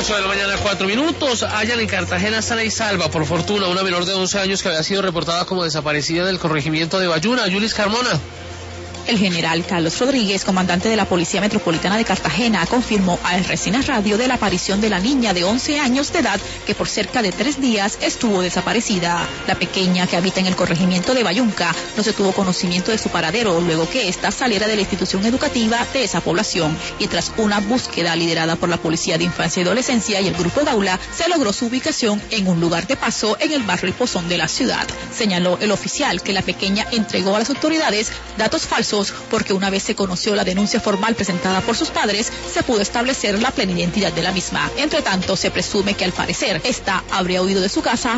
8 de la mañana, 4 minutos. Hallan en Cartagena sana y salva, por fortuna, una menor de 11 años que había sido reportada como desaparecida del corregimiento de Bayuna. Yulis Carmona. El general Carlos Rodríguez, comandante de la Policía Metropolitana de Cartagena, confirmó a RCN Radio de la aparición de la niña de 11 años de edad que por cerca de 3 días estuvo desaparecida. La pequeña, que habita en el corregimiento de Bayunca, no se tuvo conocimiento de su paradero luego que ésta saliera de la institución educativa de esa población, y tras una búsqueda liderada por la Policía de Infancia y Adolescencia y el Grupo Gaula, se logró su ubicación en un lugar de paso en el barrio El Pozón de la ciudad. Señaló el oficial que la pequeña entregó a las autoridades datos falsos porque una vez se conoció la denuncia formal presentada por sus padres, se pudo establecer la plena identidad de la misma. Entre tanto, se presume que al parecer esta habría huido de su casa